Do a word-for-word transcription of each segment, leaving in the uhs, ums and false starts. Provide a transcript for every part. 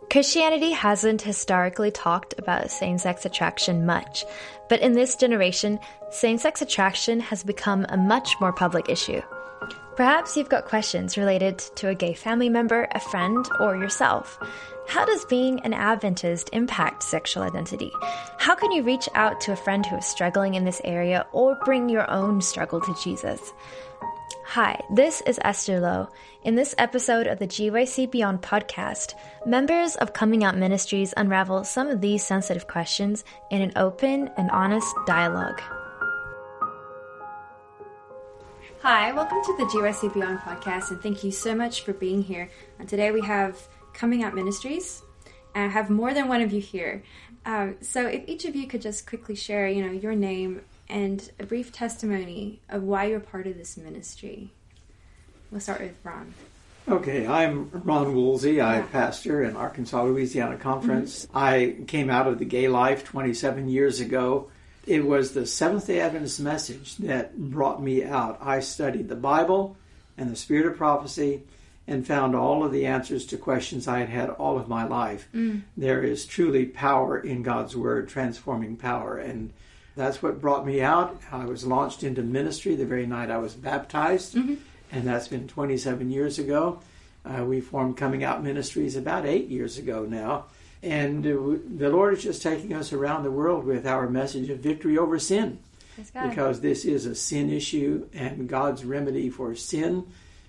Christianity hasn't historically talked about same-sex attraction much, but in this generation, same-sex attraction has become a much more public issue. Perhaps you've got questions related to a gay family member, a friend, or yourself. How does being an Adventist impact sexual identity? How can you reach out to a friend who is struggling in this area or bring your own struggle to Jesus? Hi, this is Esther Lowe. In this episode of the G Y C Beyond podcast, members of Coming Out Ministries unravel some of these sensitive questions in an open and honest dialogue. Hi, welcome to the G Y C Beyond podcast, and thank you so much for being here. And today we have Coming Out Ministries, and I have more than one of you here. Um, so if each of you could just quickly share, you know, your name and a brief testimony of why you're part of this ministry. We'll start with Ron. Okay, I'm Ron Woolsey. I Yeah. pastor in Arkansas, Louisiana Conference. Mm-hmm. I came out of the gay life twenty-seven years ago. It was the Seventh-day Adventist message that brought me out. I studied the Bible and the Spirit of Prophecy and found all of the answers to questions I had had all of my life. Mm. There is truly power in God's Word, transforming power, and that's what brought me out. I was launched into ministry the very night I was baptized, mm-hmm. and that's been twenty-seven years ago. Uh, we formed Coming Out Ministries about eight years ago now, and uh, the Lord is just taking us around the world with our message of victory over sin, because this is a sin issue, and God's remedy for sin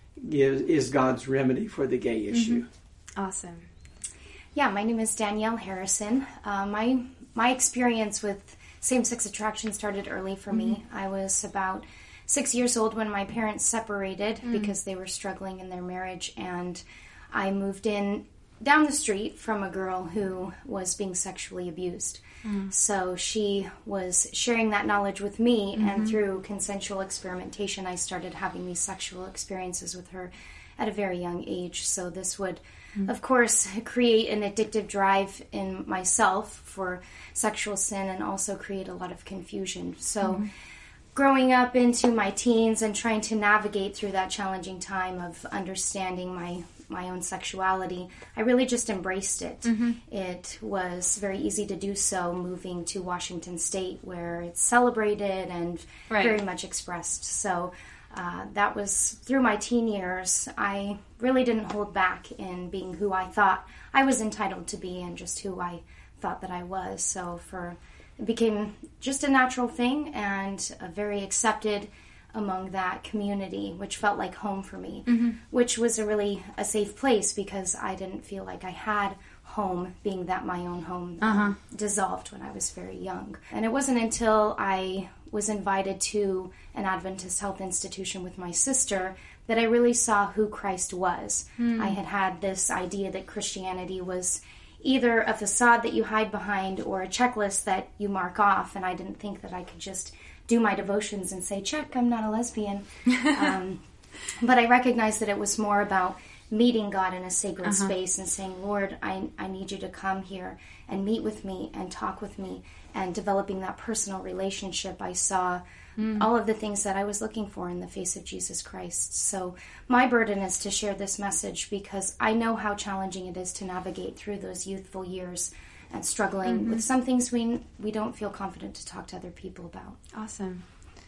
is, is God's remedy for the gay issue. Mm-hmm. Awesome. Yeah, my name is Danielle Harrison. Uh, my my experience with same-sex attraction started early for mm-hmm. me. I was about six years old when my parents separated mm. because they were struggling in their marriage, and I moved in down the street from a girl who was being sexually abused. Mm. So she was sharing that knowledge with me, mm-hmm. and through consensual experimentation, I started having these sexual experiences with her at a very young age. So this would, mm. of course, create an addictive drive in myself for sexual sin and also create a lot of confusion. So mm-hmm. growing up into my teens and trying to navigate through that challenging time of understanding my my own sexuality, I really just embraced it. Mm-hmm. It was very easy to do so moving to Washington State, where it's celebrated and right. very much expressed. So uh, that was through my teen years. I really didn't hold back in being who I thought I was entitled to be and just who I thought that I was. So for it became just a natural thing and a very accepted among that community, which felt like home for me, mm-hmm. which was a really a safe place because I didn't feel like I had home, being that my own home uh-huh. um, dissolved when I was very young. And it wasn't until I was invited to an Adventist health institution with my sister that I really saw who Christ was. Mm. I had had this idea that Christianity was either a facade that you hide behind or a checklist that you mark off, and I didn't think that I could just do my devotions and say, check, I'm not a lesbian. um, but I recognized that it was more about meeting God in a sacred uh-huh. space and saying, Lord, I, I need you to come here and meet with me and talk with me, and developing that personal relationship. I saw mm. all of the things that I was looking for in the face of Jesus Christ. So my burden is to share this message because I know how challenging it is to navigate through those youthful years and struggling mm-hmm. with some things we we don't feel confident to talk to other people about. Awesome.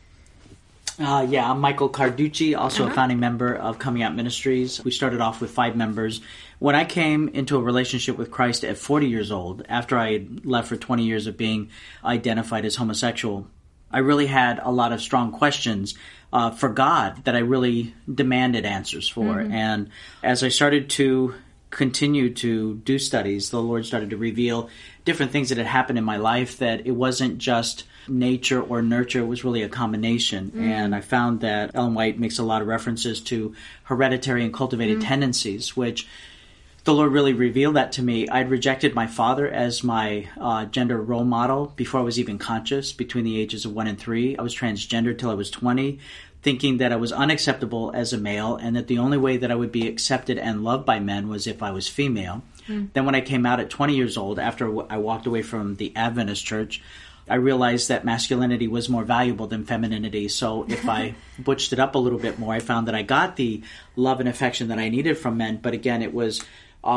Uh, yeah, I'm Michael Carducci, also uh-huh. a founding member of Coming Out Ministries. We started off with five members. When I came into a relationship with Christ at forty years old, after I had left for twenty years of being identified as homosexual, I really had a lot of strong questions uh, for God that I really demanded answers for. Mm-hmm. And as I started to continue to do studies, the Lord started to reveal different things that had happened in my life, that it wasn't just nature or nurture, it was really a combination. Mm. And I found that Ellen White makes a lot of references to hereditary and cultivated mm. tendencies, which the Lord really revealed that to me. I'd rejected my father as my uh, gender role model before I was even conscious, between the ages of one and three. I was transgender till I was twenty, thinking that I was unacceptable as a male and that the only way that I would be accepted and loved by men was if I was female. Mm. Then when I came out at twenty years old, after I walked away from the Adventist church, I realized that masculinity was more valuable than femininity. So if I butched it up a little bit more, I found that I got the love and affection that I needed from men. But again, it was off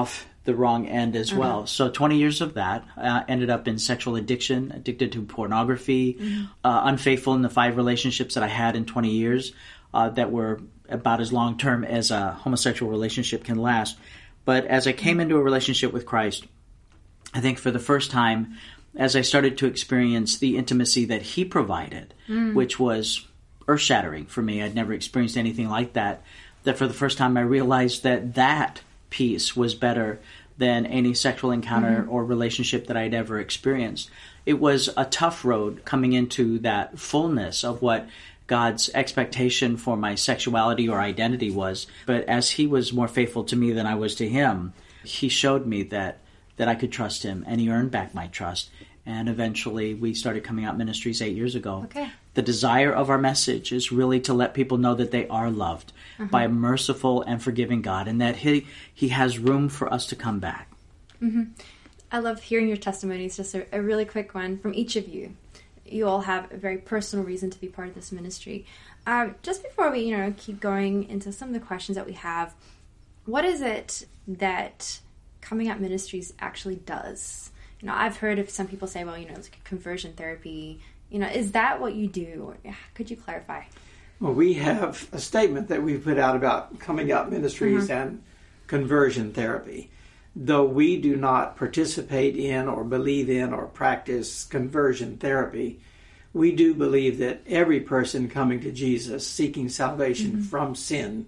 the wrong end as uh-huh. well. So twenty years of that uh, ended up in sexual addiction, addicted to pornography, mm-hmm. uh, unfaithful in the five relationships that I had in twenty years uh, that were about as long term as a homosexual relationship can last. But as I came into a relationship with Christ, I think for the first time, as I started to experience the intimacy that he provided, mm. which was earth-shattering for me, I'd never experienced anything like that, that for the first time I realized that that piece was better than any sexual encounter mm-hmm. or relationship that I'd ever experienced. It was a tough road coming into that fullness of what God's expectation for my sexuality or identity was. But as he was more faithful to me than I was to him, he showed me that that I could trust him, and he earned back my trust. And eventually we started Coming Out Ministries eight years ago. Okay. The desire of our message is really to let people know that they are loved uh-huh. by a merciful and forgiving God, and that he he has room for us to come back. Mm-hmm. I love hearing your testimonies. Just a, a really quick one from each of you. You all have a very personal reason to be part of this ministry. Um, just before we, you know, keep going into some of the questions that we have, what is it that Coming Out Ministries actually does? You know, I've heard of some people say, well, you know, it's like conversion therapy. You know, is that what you do? Could you clarify? Well, we have a statement that we put out about Coming Out Ministries mm-hmm. and conversion therapy. Though we do not participate in or believe in or practice conversion therapy, we do believe that every person coming to Jesus seeking salvation mm-hmm. from sin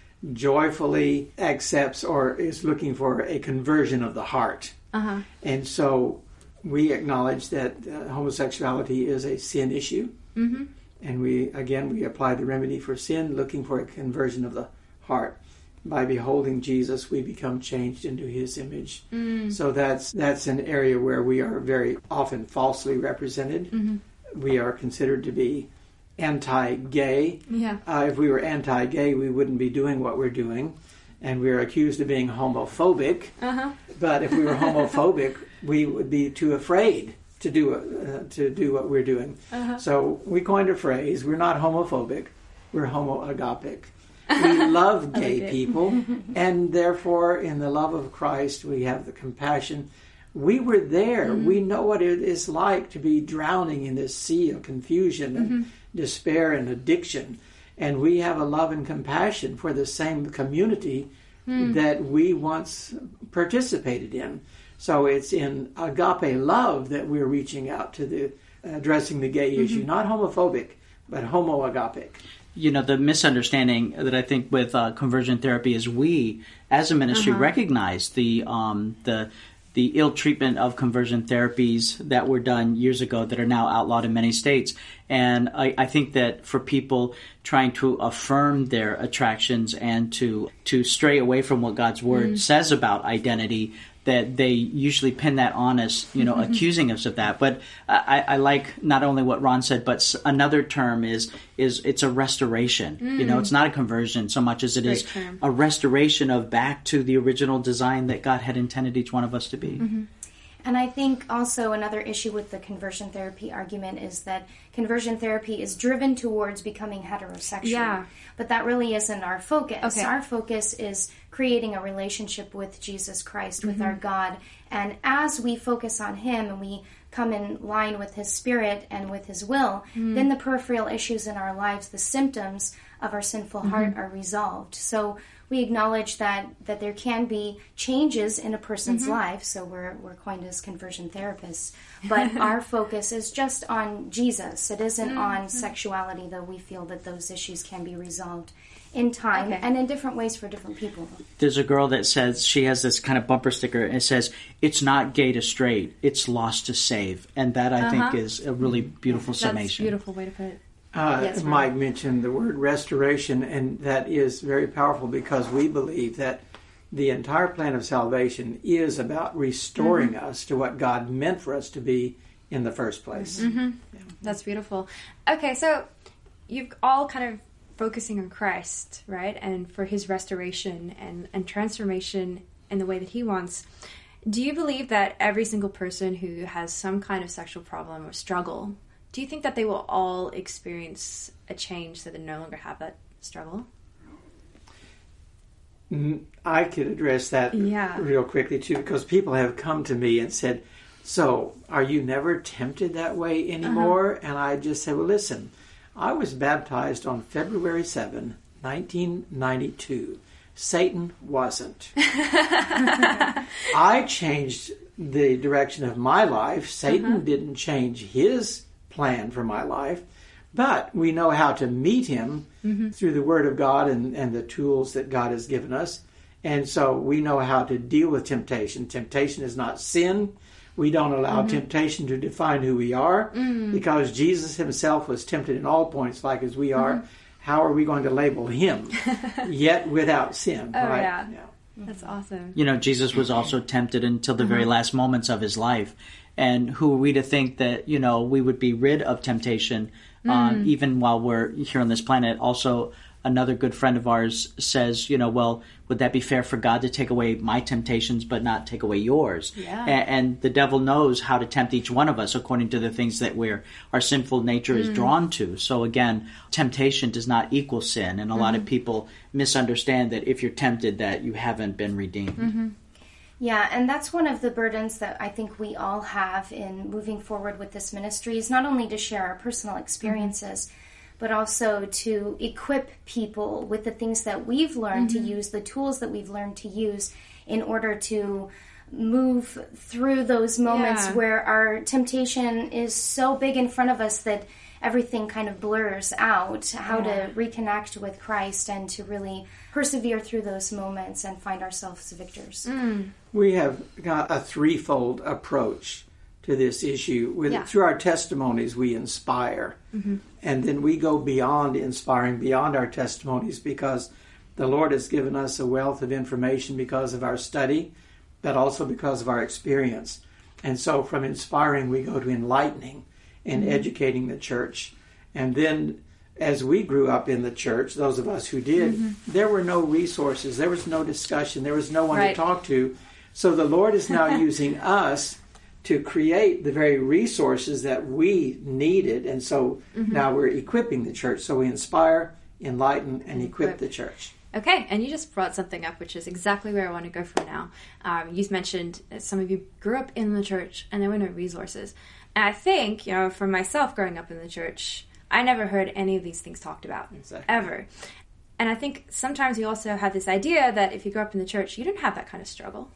joyfully accepts or is looking for a conversion of the heart. Uh-huh. And so we acknowledge that uh, homosexuality is a sin issue. Mm-hmm. And we, again, we apply the remedy for sin, looking for a conversion of the heart. By beholding Jesus, we become changed into his image. Mm. So that's that's an area where we are very often falsely represented. Mm-hmm. We are considered to be anti-gay. Yeah. Uh, if we were anti-gay, we wouldn't be doing what we're doing. And we're accused of being homophobic. Uh-huh. But if we were homophobic, we would be too afraid to do uh, to do what we're doing. Uh-huh. So we coined a phrase, we're not homophobic, we're homo-agapic. We love gay people, and therefore in the love of Christ we have the compassion. We were there. Mm-hmm. We know what it is like to be drowning in this sea of confusion and mm-hmm. despair and addiction. And we have a love and compassion for the same community mm. that we once participated in. So it's in agape love that we're reaching out to the addressing the gay mm-hmm. issue, not homophobic, but homo-agapic. You know, the misunderstanding that I think with uh, conversion therapy is we, as a ministry, uh-huh. recognize the um, the the ill treatment of conversion therapies that were done years ago that are now outlawed in many states. And I, I think that for people trying to affirm their attractions and to to stray away from what God's Word mm. says about identity, that they usually pin that on us, you know, mm-hmm. accusing us of that. But I, I like not only what Ron said, but another term is is it's a restoration. Mm. You know, it's not a conversion so much as it Great is term. a restoration of back to the original design that God had intended each one of us to be. Mm-hmm. And I think also another issue with the conversion therapy argument is that conversion therapy is driven towards becoming heterosexual. Yeah. But that really isn't our focus. Okay. Our focus is creating a relationship with Jesus Christ, with mm-hmm. our God. And as we focus on him and we come in line with his spirit and with his will, mm. then the peripheral issues in our lives, the symptoms of our sinful mm-hmm. heart are resolved. So we acknowledge that, that there can be changes in a person's mm-hmm. life, so we're we're coined as conversion therapists. But our focus is just on Jesus. It isn't mm-hmm. on sexuality, though we feel that those issues can be resolved in time okay. and in different ways for different people. There's a girl that says, she has this kind of bumper sticker, and it says, it's not gay to straight, it's lost to save. And that, I uh-huh. think, is a really beautiful That's summation. That's a beautiful way to put it. Uh, yes, Mike mentioned the word restoration, and that is very powerful because we believe that the entire plan of salvation is about restoring mm-hmm. us to what God meant for us to be in the first place. Mm-hmm. Yeah. That's beautiful. Okay, so you've all kind of focusing on Christ, right? And for his restoration and, and transformation in the way that he wants. Do you believe that every single person who has some kind of sexual problem or struggle, do you think that they will all experience a change so they no longer have that struggle? I could address that Yeah. real quickly too, because people have come to me and said, so are you never tempted that way anymore? Uh-huh. And I just said, well, listen, I was baptized on February seventh, nineteen ninety-two. Satan wasn't. I changed the direction of my life. Satan uh-huh. didn't change his plan for my life. But we know how to meet him mm-hmm. through the Word of God and, and the tools that God has given us. And so we know how to deal with temptation. Temptation is not sin. We don't allow mm-hmm. temptation to define who we are mm-hmm. because Jesus himself was tempted in all points like as we are. Mm-hmm. How are we going to label him? Yet without sin. Oh, right? yeah. yeah. That's awesome. You know, Jesus was also tempted until the uh-huh. very last moments of his life. And who are we to think that, you know, we would be rid of temptation um, mm. even while we're here on this planet? Also, another good friend of ours says, you know, well, would that be fair for God to take away my temptations but not take away yours? Yeah. And, and the devil knows how to tempt each one of us according to the things that we're, our sinful nature mm. is drawn to. So again, temptation does not equal sin. And a mm-hmm. lot of people misunderstand that if you're tempted that you haven't been redeemed. Mm-hmm. Yeah, and that's one of the burdens that I think we all have in moving forward with this ministry is not only to share our personal experiences, mm-hmm. but also to equip people with the things that we've learned mm-hmm. to use, the tools that we've learned to use in order to move through those moments yeah. where our temptation is so big in front of us that everything kind of blurs out, how yeah. to reconnect with Christ and to really persevere through those moments and find ourselves victors. Mm. We have got a threefold approach to this issue. With yeah. Through our testimonies, we inspire. Mm-hmm. And then we go beyond inspiring, beyond our testimonies, because the Lord has given us a wealth of information because of our study, but also because of our experience. And so from inspiring, we go to enlightening and mm-hmm. educating the church. And then as we grew up in the church, those of us who did, mm-hmm. there were no resources, there was no discussion, there was no one right. to talk to. So the Lord is now using us to create the very resources that we needed. And so mm-hmm. now we're equipping the church. So we inspire, enlighten, and equip, equip the church. Okay, and you just brought something up, which is exactly where I want to go from now. Um, you mentioned that some of you grew up in the church and there were no resources. And I think, you know, for myself growing up in the church, I never heard any of these things talked about, exactly. ever. And I think sometimes you also have this idea that if you grew up in the church, you didn't have that kind of struggle.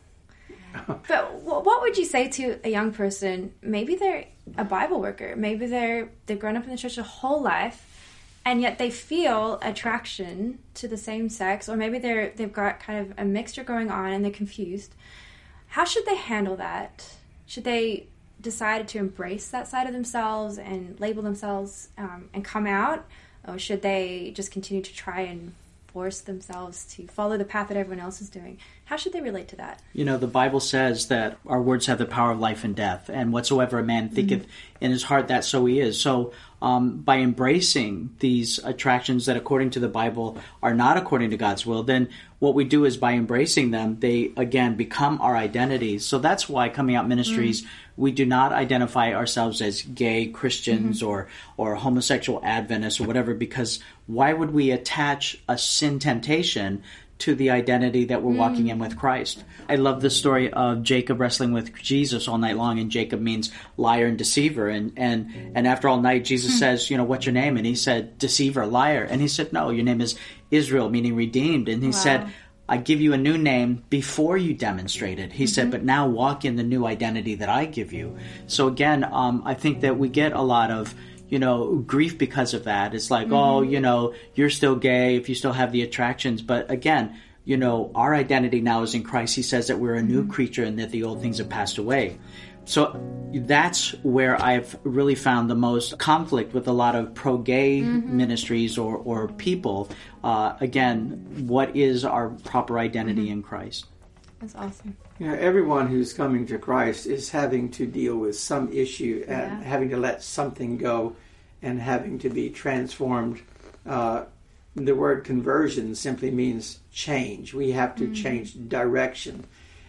But what would you say to a young person? Maybe they're a Bible worker. Maybe they're, they've grown up in the church their whole life, and yet they feel attraction to the same sex, or maybe they're, they've got kind of a mixture going on and they're confused. How should they handle that? Should they decide to embrace that side of themselves and label themselves um, and come out? Or should they just continue to try and force themselves to follow the path that everyone else is doing? How should they relate to that? You know, the Bible says that our words have the power of life and death, and whatsoever a man thinketh mm-hmm. in his heart, that so he is. So um, by embracing these attractions that according to the Bible are not according to God's will, then what we do is by embracing them, they again become our identity. So that's why Coming Out Ministries, mm-hmm. we do not identify ourselves as gay Christians mm-hmm. or, or homosexual Adventists or whatever, because why would we attach a sin temptation to the identity that we're mm. walking in with Christ? I love the story of Jacob wrestling with Jesus all night long, and Jacob means liar and deceiver. And and, and after all night, Jesus mm. says, you know, what's your name? And he said, deceiver, liar. And he said, no, your name is Israel, meaning redeemed. And he wow. said, I give you a new name before you demonstrated. He mm-hmm. said, but now walk in the new identity that I give you. So again, um, I think that we get a lot of you know, grief because of that. It's like, mm-hmm. oh, you know, you're still gay if you still have the attractions. But again, you know, our identity now is in Christ. He says that we're a new mm-hmm. creature and that the old things have passed away. So that's where I've really found the most conflict with a lot of pro-gay mm-hmm. ministries or, or people. Uh, again, what is our proper identity mm-hmm. in Christ? That's awesome. You know, everyone who's coming to Christ is having to deal with some issue and yeah. having to let something go and having to be transformed. Uh, the word conversion simply means change. We have to mm-hmm. change direction.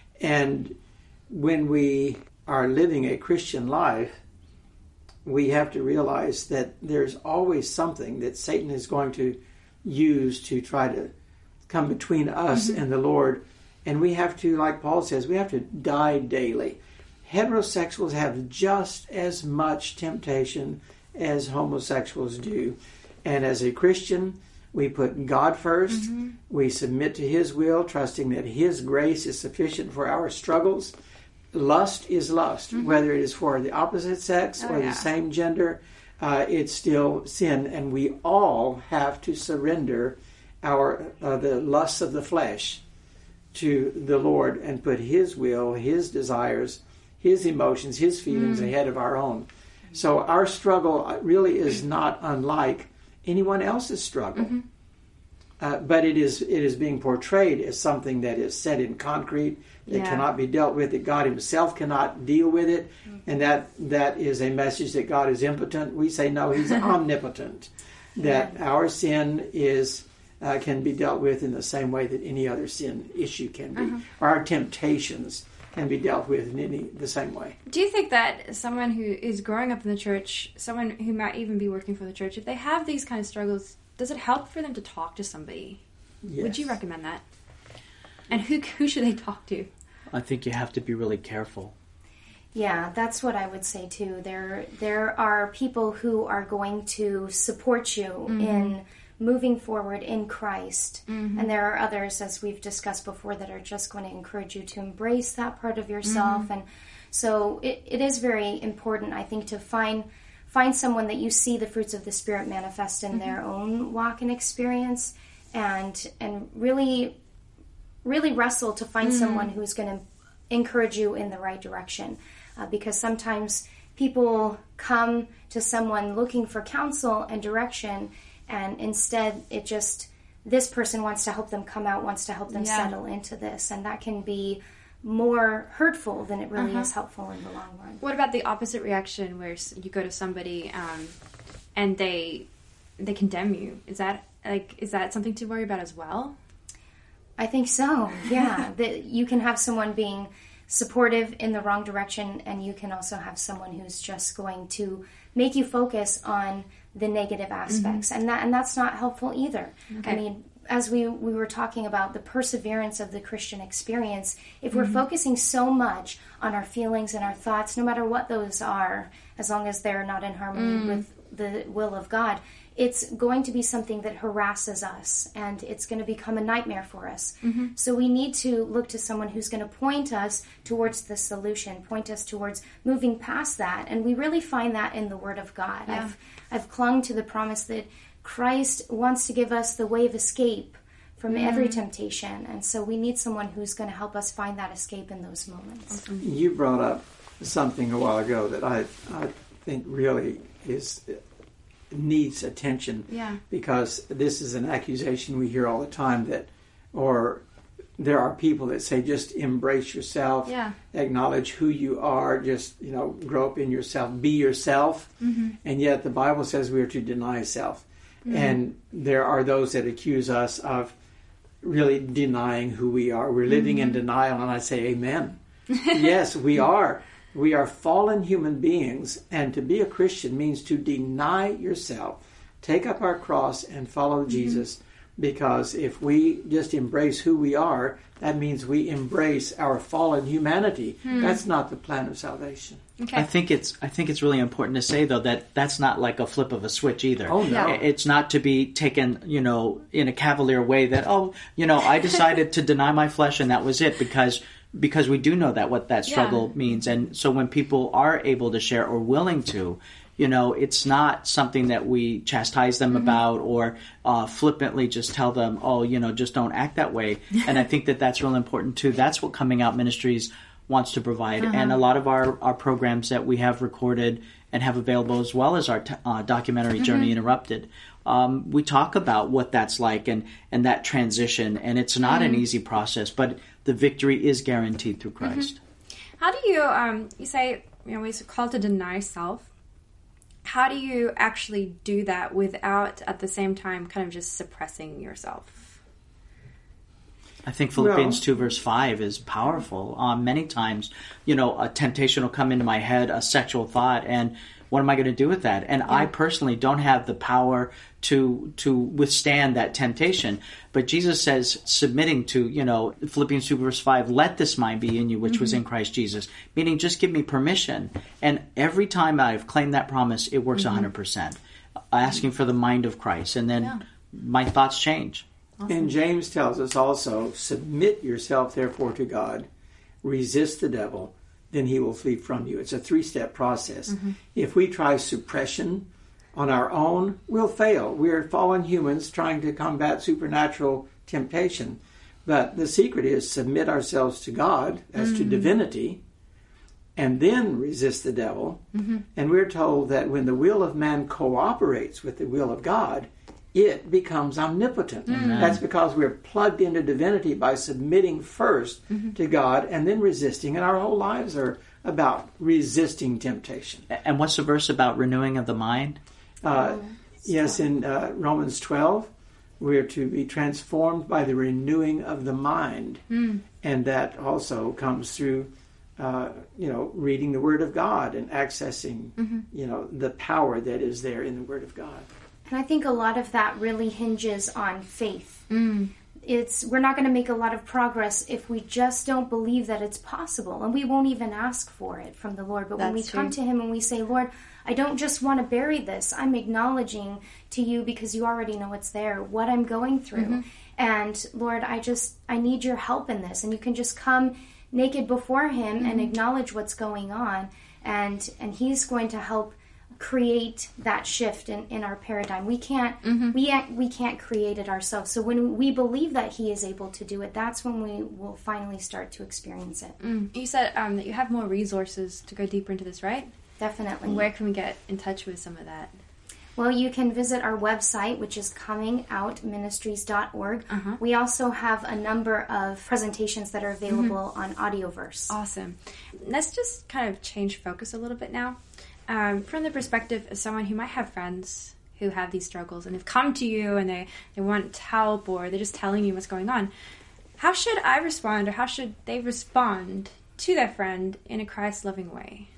And when we are living a Christian life, we have to realize that there's always something that Satan is going to use to try to come between us mm-hmm. and the Lord. And we have to, like Paul says, we have to die daily. Heterosexuals have just as much temptation as homosexuals do. And as a Christian, we put God first. Mm-hmm. We submit to His will, trusting that His grace is sufficient for our struggles. Lust is lust, mm-hmm. whether it is for the opposite sex oh, or yeah. the same gender. Uh, it's still sin, and we all have to surrender our uh, the lusts of the flesh to the Lord and put His will, His desires, His emotions, His feelings mm. ahead of our own. So our struggle really is not unlike anyone else's struggle. Mm-hmm. Uh, but it is it is being portrayed as something that is set in concrete, that yeah. cannot be dealt with, that God Himself cannot deal with it, mm-hmm. and that that is a message that God is impotent. We say, no, He's omnipotent, that yeah. our sin is uh, can be dealt with in the same way that any other sin issue can be, uh-huh. or our temptations can be dealt with in any the same way. Do you think that someone who is growing up in the church, someone who might even be working for the church, if they have these kind of struggles, does it help for them to talk to somebody? Yes. Would you recommend that? And who who should they talk to? I think you have to be really careful. Yeah, that's what I would say too. There there are people who are going to support you mm-hmm. in moving forward in Christ. Mm-hmm. And there are others, as we've discussed before, that are just going to encourage you to embrace that part of yourself. Mm-hmm. And so it, it is very important, I think, to find find someone that you see the fruits of the Spirit manifest in mm-hmm. their own walk and experience, and and really, really wrestle to find mm-hmm. someone who's going to encourage you in the right direction. Uh, because sometimes people come to someone looking for counsel and direction, and instead it just, this person wants to help them come out, wants to help them yeah. settle into this, and that can be more hurtful than it really uh-huh. is helpful in the long run. What about the opposite reaction where you go to somebody um, and they they condemn you? Is that like is that something to worry about as well? I think so. Yeah, that you can have someone being supportive in the wrong direction, and you can also have someone who's just going to make you focus on the negative aspects, mm-hmm. and that and that's not helpful either. Okay. I mean, as we, we were talking about the perseverance of the Christian experience, if we're mm-hmm. focusing so much on our feelings and our thoughts, no matter what those are, as long as they're not in harmony mm. with the will of God, it's going to be something that harasses us, and it's going to become a nightmare for us. Mm-hmm. So we need to look to someone who's going to point us towards the solution, point us towards moving past that, and we really find that in the Word of God. Yeah. I've I've clung to the promise that Christ wants to give us the way of escape from mm-hmm. every temptation, and so we need someone who's going to help us find that escape in those moments. You brought up something a while ago that I I think really is needs attention, yeah. because this is an accusation we hear all the time, that, or there are people that say, just embrace yourself, yeah. acknowledge who you are, just, you know, grow up in yourself, be yourself, mm-hmm. and yet the Bible says we are to deny self. Mm-hmm. And there are those that accuse us of really denying who we are. We're living mm-hmm. in denial, and I say amen. Yes, we are. We are fallen human beings, and to be a Christian means to deny yourself, take up our cross, and follow mm-hmm. Jesus. Because if we just embrace who we are, that means we embrace our fallen humanity. Hmm. That's not the plan of salvation. Okay. I think it's I think it's really important to say, though, that that's not like a flip of a switch either. Oh, no. It's not to be taken, you know, in a cavalier way that, oh, you know, I decided to deny my flesh and that was it, because because we do know that what that struggle yeah. means. And so when people are able to share or willing to, you know, it's not something that we chastise them mm-hmm. about or uh, flippantly just tell them, oh, you know, just don't act that way. And I think that that's real important, too. That's what Coming Out Ministries wants to provide. Uh-huh. And a lot of our, our programs that we have recorded and have available, as well as our t- uh, documentary, mm-hmm. Journey Interrupted, um, we talk about what that's like and, and that transition. And it's not mm-hmm. an easy process, but the victory is guaranteed through Christ. Mm-hmm. How do you, um, you say, you know, it's called to deny self. How do you actually do that without, at the same time, kind of just suppressing yourself? I think Philippians Well, two verse five is powerful. Um, many times, you know, a temptation will come into my head, a sexual thought, and what am I going to do with that? And yeah. I personally don't have the power to to withstand that temptation. But Jesus says, submitting to, you know, Philippians two verse five, let this mind be in you, which mm-hmm. was in Christ Jesus. Meaning, just give me permission. And every time I've claimed that promise, it works mm-hmm. one hundred percent. Asking for the mind of Christ. And then yeah. my thoughts change. Awesome. And James tells us also, submit yourself therefore to God, resist the devil, then he will flee from you. It's a three-step process. Mm-hmm. If we try suppression on our own, we'll fail. We're fallen humans trying to combat supernatural temptation. But the secret is submit ourselves to God as mm-hmm. to divinity, and then resist the devil. Mm-hmm. And we're told that when the will of man cooperates with the will of God, it becomes omnipotent. Mm-hmm. That's because we're plugged into divinity by submitting first mm-hmm. to God and then resisting. And our whole lives are about resisting temptation. And what's the verse about renewing of the mind? Uh, yes, in uh, Romans twelve, we're to be transformed by the renewing of the mind. Mm. And that also comes through, uh, you know, reading the Word of God and accessing, mm-hmm. you know, the power that is there in the Word of God. And I think a lot of that really hinges on faith. Mm. It's we're not going to make a lot of progress if we just don't believe that it's possible. And we won't even ask for it from the Lord. But That's when we true. come to Him and we say, Lord, I don't just want to bury this. I'm acknowledging to you, because you already know it's there, what I'm going through. Mm-hmm. And Lord, I just, I need your help in this. And you can just come naked before Him mm-hmm. and acknowledge what's going on. And, and He's going to help create that shift in, in our paradigm. We can't mm-hmm. we we can't create it ourselves. So when we believe that He is able to do it, that's when we will finally start to experience it. Mm. You said um, that you have more resources to go deeper into this, right? Definitely. And where can we get in touch with some of that? Well, you can visit our website, which is coming out ministries dot org. Uh-huh. We also have a number of presentations that are available mm-hmm. on Audioverse. Awesome. Let's just kind of change focus a little bit now. Um, from the perspective of someone who might have friends who have these struggles and have come to you and they, they want help, or they're just telling you what's going on, how should I respond, or how should they respond to their friend in a Christ-loving way?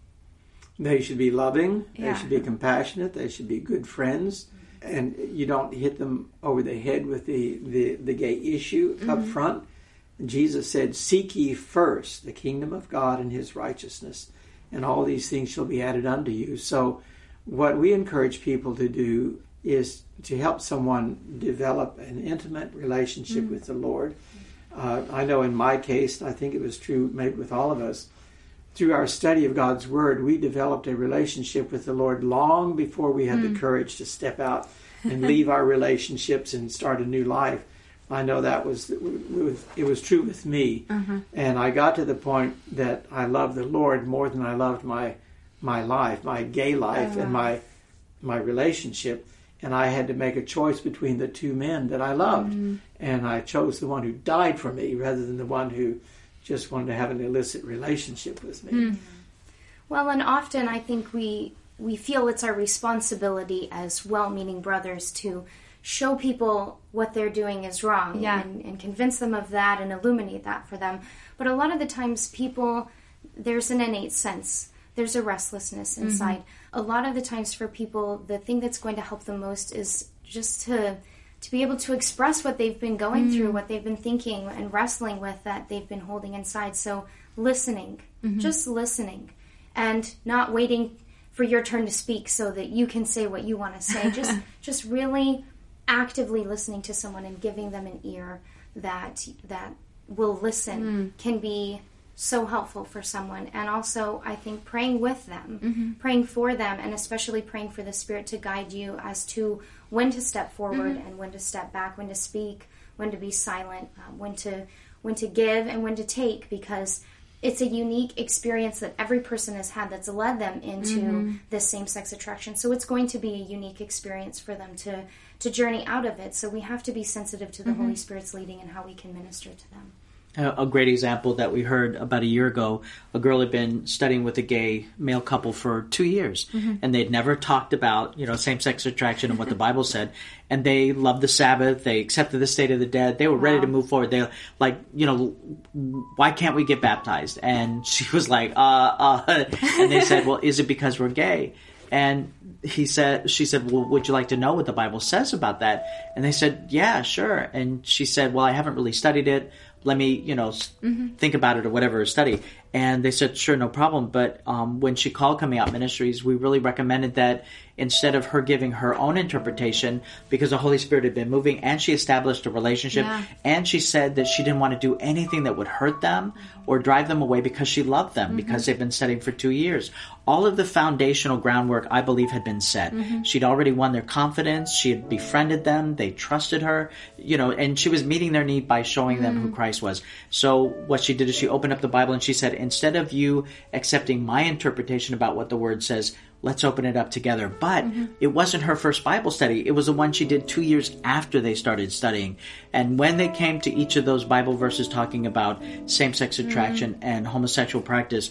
They should be loving, yeah. they should be compassionate, they should be good friends, and you don't hit them over the head with the, the, the gay issue mm-hmm. up front. Jesus said, seek ye first the kingdom of God and His righteousness, and all these things shall be added unto you. So what we encourage people to do is to help someone develop an intimate relationship mm-hmm. with the Lord. Uh, I know in my case, and I think it was true maybe with all of us, through our study of God's Word, we developed a relationship with the Lord long before we had mm. the courage to step out and leave our relationships and start a new life. I know that was, it was, it was true with me. Uh-huh. And I got to the point that I loved the Lord more than I loved my my life, my gay life, uh-huh. and my my relationship. And I had to make a choice between the two men that I loved. Mm. And I chose the one who died for me rather than the one who just wanted to have an illicit relationship with me. Mm. Well, and often I think we we feel it's our responsibility as well-meaning brothers to show people what they're doing is wrong yeah. and, and convince them of that and illuminate that for them. But a lot of the times people, there's an innate sense. There's a restlessness inside. Mm-hmm. A lot of the times for people, the thing that's going to help them most is just to to be able to express what they've been going mm-hmm. through, what they've been thinking and wrestling with that they've been holding inside. So listening, mm-hmm. just listening, and not waiting for your turn to speak so that you can say what you want to say. Just just really actively listening to someone and giving them an ear that that will listen mm. can be so helpful for someone. And also, I think praying with them, mm-hmm. praying for them, and especially praying for the Spirit to guide you as to when to step forward mm-hmm. and when to step back, when to speak, when to be silent, uh, when to when to give and when to take, because it's a unique experience that every person has had that's led them into mm-hmm. this same-sex attraction. So it's going to be a unique experience for them to, to journey out of it. So we have to be sensitive to the mm-hmm. Holy Spirit's leading and how we can minister to them. A great example that we heard about a year ago, a girl had been studying with a gay male couple for two years, mm-hmm. and they'd never talked about, you know, same-sex attraction and what the Bible said. And they loved the Sabbath. They accepted the state of the dead. They were wow. ready to move forward. They like, you know, why can't we get baptized? And she was like, uh, uh. And they said, well, is it because we're gay? And he said, she said, well, would you like to know what the Bible says about that? And they said, yeah, sure. And she said, well, I haven't really studied it. Let me, you know, mm-hmm. think about it or whatever, study. And they said, sure, no problem. But um, when she called Coming Out Ministries, we really recommended that instead of her giving her own interpretation, because the Holy Spirit had been moving and she established a relationship, yeah. and she said that she didn't want to do anything that would hurt them or drive them away because she loved them, mm-hmm. because they've been studying for two years. All of the foundational groundwork, I believe, had been set. Mm-hmm. She'd already won their confidence. She had befriended them. They trusted her, you know, and she was meeting their need by showing mm-hmm. them who Christ was. So what she did is she opened up the Bible and she said, instead of you accepting my interpretation about what the Word says, let's open it up together. But mm-hmm. it wasn't her first Bible study. It was the one she did two years after they started studying. And when they came to each of those Bible verses talking about same-sex attraction mm-hmm. and homosexual practice,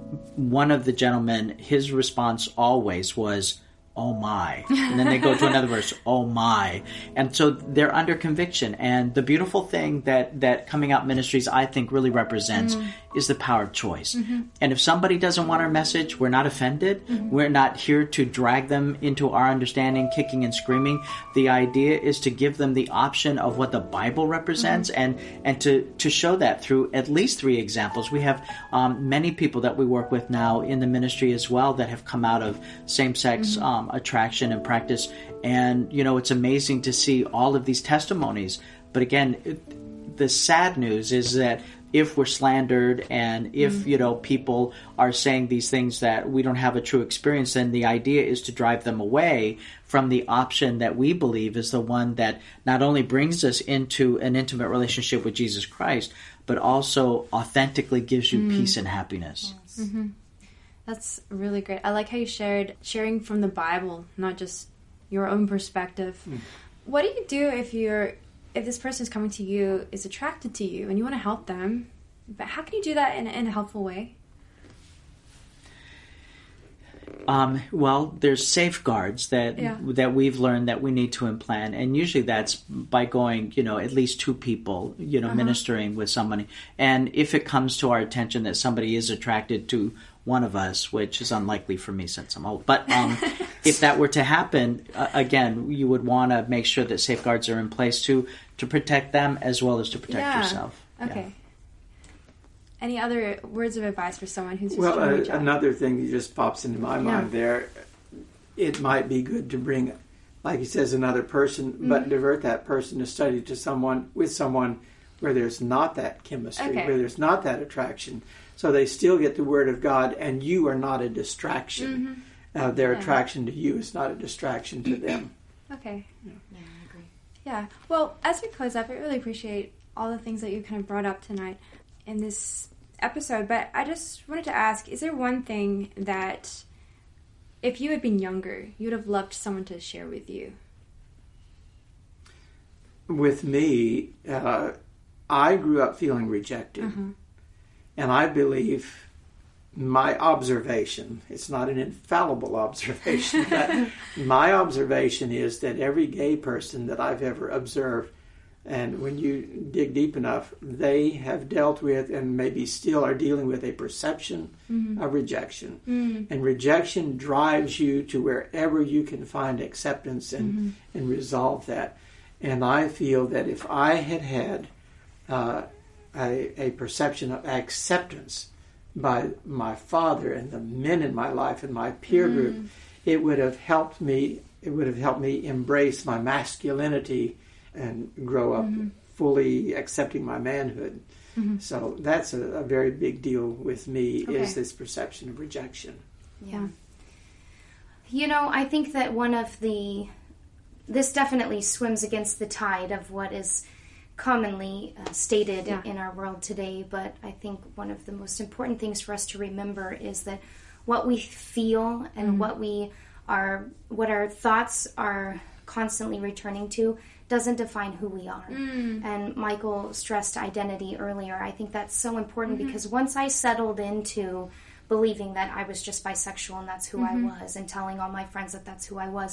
one of the gentlemen, his response always was, oh my. And then they go to another verse, oh my. And so they're under conviction. And the beautiful thing that, that Coming Out Ministries, I think, really represents mm-hmm. is the power of choice. Mm-hmm. And if somebody doesn't want our message, we're not offended. Mm-hmm. We're not here to drag them into our understanding, kicking and screaming. The idea is to give them the option of what the Bible represents mm-hmm. and, and to, to show that through at least three examples. We have um, many people that we work with now in the ministry as well that have come out of same-sex mm-hmm. um, attraction and practice. And, you know, it's amazing to see all of these testimonies. But again, it, the sad news is that if we're slandered and if, mm-hmm. you know, people are saying these things that we don't have a true experience, then the idea is to drive them away from the option that we believe is the one that not only brings us into an intimate relationship with Jesus Christ, but also authentically gives you mm-hmm. peace and happiness. Yes. Mm-hmm. That's really great. I like how you shared sharing from the Bible, not just your own perspective. Mm. What do you do if you're if this person is coming to you, is attracted to you, and you want to help them? But how can you do that in, in a helpful way? Um, well, there's safeguards that yeah. that we've learned that we need to implant, and usually that's by going, you know, at least two people, you know, uh-huh. ministering with somebody. And if it comes to our attention that somebody is attracted to one of us, which is unlikely for me since I'm old, but um, if that were to happen, uh, again, you would want to make sure that safeguards are in place to to protect them as well as to protect yeah. yourself. Okay. Yeah. Any other words of advice for someone who's just well, trying to reach uh, out? Another thing that just pops into my mind yeah. there, it might be good to bring, like he says, another person, mm-hmm. but divert that person to study to someone with someone where there's not that chemistry, okay. where there's not that attraction. So they still get the Word of God, and you are not a distraction. Mm-hmm. Uh, their yeah. attraction to you is not a distraction to them. Okay. Yeah. yeah, I agree. Yeah. Well, as we close up, I really appreciate all the things that you kind of brought up tonight in this episode. But I just wanted to ask, is there one thing that, if you had been younger, you would have loved someone to share with you? With me, uh, I grew up feeling rejected. Mm-hmm. And I believe my observation, it's not an infallible observation, but my observation is that every gay person that I've ever observed, and when you dig deep enough, they have dealt with and maybe still are dealing with a perception mm-hmm. of rejection. Mm-hmm. And rejection drives you to wherever you can find acceptance and, mm-hmm. and resolve that. And I feel that if I had had uh, A, a perception of acceptance by my father and the men in my life and my peer mm. group, it would have helped me. It would have helped me embrace my masculinity and grow up mm-hmm. fully accepting my manhood. Mm-hmm. So that's a, a very big deal with me. Okay. Is this perception of rejection? Yeah. You know, I think that one of the this definitely swims against the tide of what is commonly uh, stated yeah. in our world today, but I think one of the most important things for us to remember is that what we feel and mm-hmm. what we are, what our thoughts are constantly returning to doesn't define who we are. Mm. And Michael stressed identity earlier. I think that's so important mm-hmm. because once I settled into believing that I was just bisexual and that's who mm-hmm. I was, and telling all my friends that that's who I was,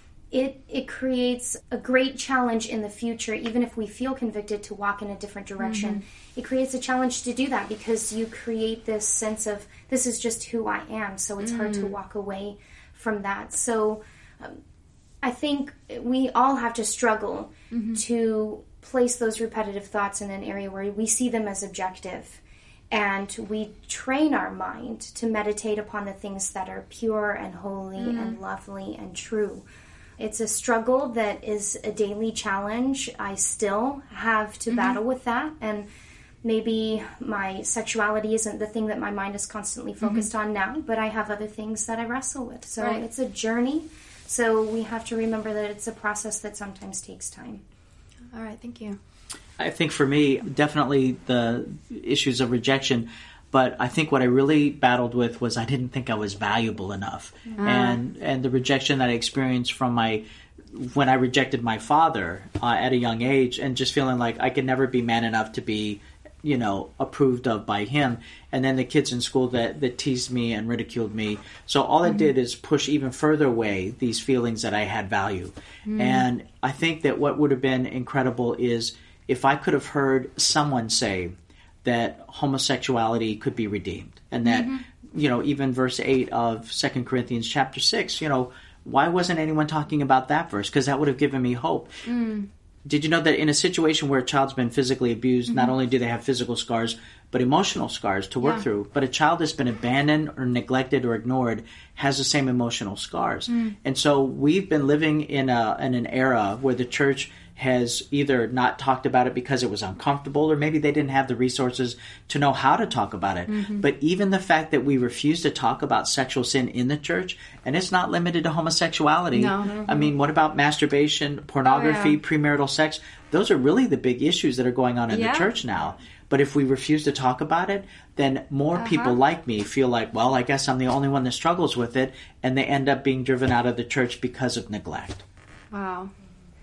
it it creates a great challenge in the future, even if we feel convicted to walk in a different direction. Mm-hmm. It creates a challenge to do that because you create this sense of, this is just who I am, so it's mm-hmm. hard to walk away from that. So um, I think we all have to struggle mm-hmm. to place those repetitive thoughts in an area where we see them as objective. And we train our mind to meditate upon the things that are pure and holy mm-hmm. and lovely and true. It's a struggle that is a daily challenge. I still have to mm-hmm. battle with that. And maybe my sexuality isn't the thing that my mind is constantly focused mm-hmm. on now, but I have other things that I wrestle with. So right. it's a journey. So we have to remember that it's a process that sometimes takes time. All right, thank you. I think for me, definitely the issues of rejection, but I think what I really battled with was I didn't think I was valuable enough. Ah. And and the rejection that I experienced from my, when I rejected my father uh, at a young age, and just feeling like I could never be man enough to be, you know, approved of by him. And then the kids in school that, that teased me and ridiculed me. So all mm-hmm. it did is push even further away these feelings that I had value. Mm. And I think that what would have been incredible is if I could have heard someone say that homosexuality could be redeemed. And that, mm-hmm. you know, even verse eight of Second Corinthians chapter six, you know, why wasn't anyone talking about that verse? Because that would have given me hope. Mm. Did you know that in a situation where a child's been physically abused, mm-hmm. not only do they have physical scars, but emotional scars to work yeah. through, but a child that's been abandoned or neglected or ignored has the same emotional scars. Mm. And so we've been living in a in an era where the church has either not talked about it because it was uncomfortable, or maybe they didn't have the resources to know how to talk about it. Mm-hmm. But even the fact that we refuse to talk about sexual sin in the church, and it's not limited to homosexuality. No. Mm-hmm. I mean, what about masturbation, pornography, oh, yeah. premarital sex? Those are really the big issues that are going on in yeah. the church now. But if we refuse to talk about it, then more uh-huh. people like me feel like, well, I guess I'm the only one that struggles with it, and they end up being driven out of the church because of neglect. Wow.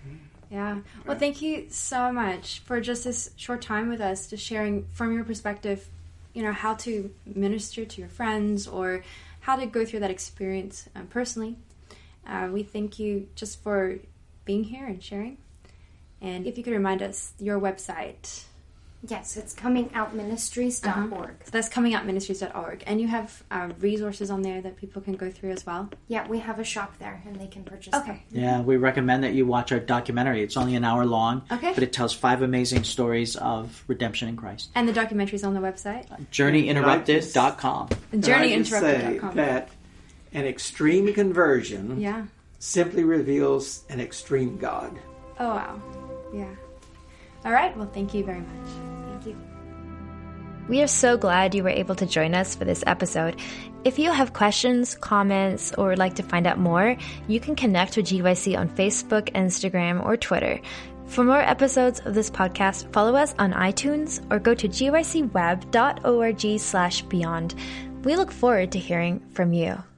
Yeah. Well, thank you so much for just this short time with us, just sharing from your perspective, you know, how to minister to your friends or how to go through that experience um, personally. Uh, we thank you just for being here and sharing. And if you could remind us your website. Yes, it's coming out ministries dot org. Uh-huh. So that's coming out ministries dot org. And you have uh, resources on there that people can go through as well? Yeah, we have a shop there, and they can purchase okay. them. Yeah, we recommend that you watch our documentary. It's only an hour long, okay. but it tells five amazing stories of redemption in Christ. And the documentary's on the website? Uh, journey interrupted dot com. journey interrupted dot com. That an extreme conversion yeah. simply reveals an extreme God. Oh, wow. Yeah. All right. Well, thank you very much. Thank you. We are so glad you were able to join us for this episode. If you have questions, comments, or would like to find out more, you can connect with G Y C on Facebook, Instagram, or Twitter. For more episodes of this podcast, follow us on iTunes or go to g y c web dot org slash beyond. We look forward to hearing from you.